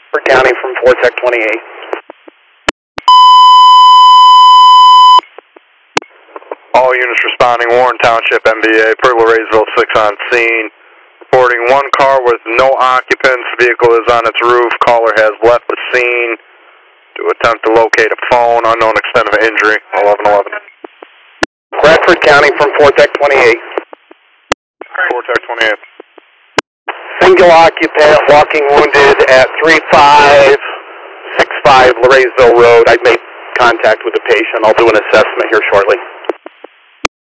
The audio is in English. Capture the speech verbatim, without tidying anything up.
For County from four Tech twenty-eight. All units responding, Warren Township, M B A, Perla Raysville six on scene. Reporting one car with no occupants, vehicle is on its roof, caller has left the scene to attempt to locate a phone, unknown extent of injury, eleven eleven. Bradford County from four Tech twenty-eight. four Tech twenty-eight. Single occupant, walking wounded at three five six five Larraysville Road. I've made contact with the patient. I'll do an assessment here shortly.